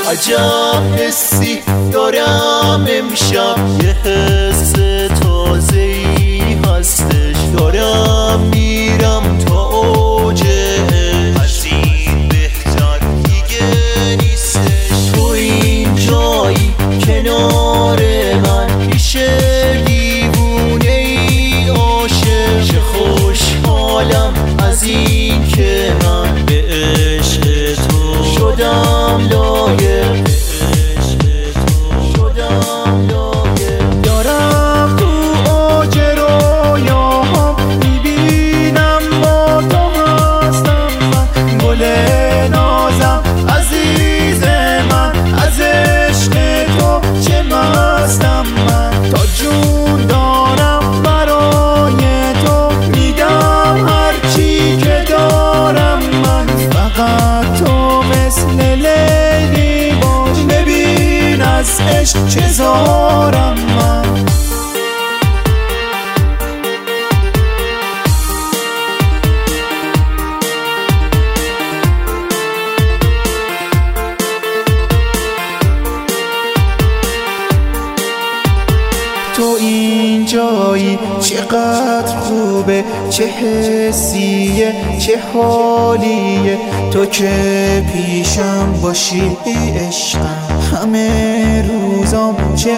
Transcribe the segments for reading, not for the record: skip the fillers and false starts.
عجب حسی دارم امشب، یه حس تازه‌ای هستش. دارم میرم تا اوجش، از این بهتر دیگه نیستش. تو این جایی کنار من، پیش دیوونه‌ای عاشق. چه خوشحالم از این که من به عشق تو شدم لایق، دارم تو اوج رویاهام میبینم با تو هستم من. گل نازم عزیز من، از عشق تو چه مستم من. تا جون دارم برای تو، میدم هرچی که دارم من. فقط تو مثل لیلی باش، ببین از عشق چه زارم من. تو این جایی چقدر خوبه، چه حسیه چه حالیه. تو که پیشم باشی عشقم، همه روزام چه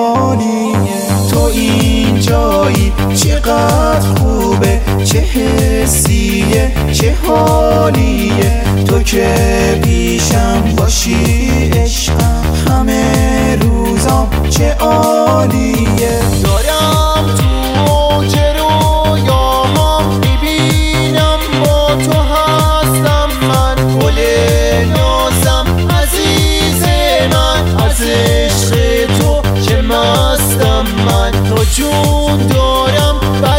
عالیه. تو این جایی چقدر خوبه، چه حسیه چه حالیه. تو که پیشم باشی عشقم، همه روزام چه عالیه. دارم تو اوج رویاهام میبینم با تو هستم من. گل نازم عزیز من، از عشق تو چه مستم من. تا جون دارم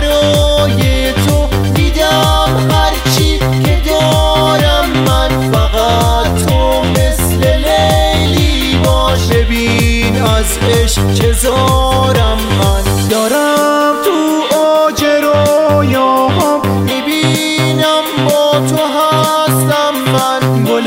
برای تو، دیدم هرچی که دارم من. فقط تو مثل لیلی باش، ببین از عشق چه زارم من. دارم تو اوج رویاهام میبینم با تو هستم من. گل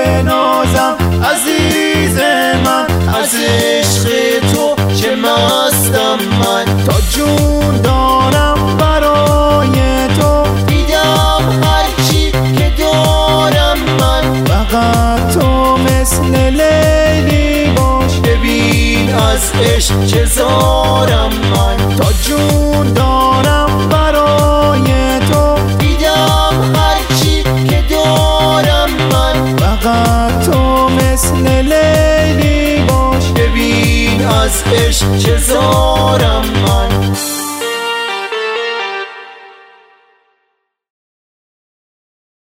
نازم عزیز من، از عشق تو چه مستم من. تا جون دارم برای تو، دیدم هرچی که دارم من. فقط تو مثل لیلی باش، ببین از عشق چه زارم من. تا جون دارم برای تو، دیدم هرچی که دارم من. فقط تو مثل لیلی باش، ببین از عشق چه زارم من.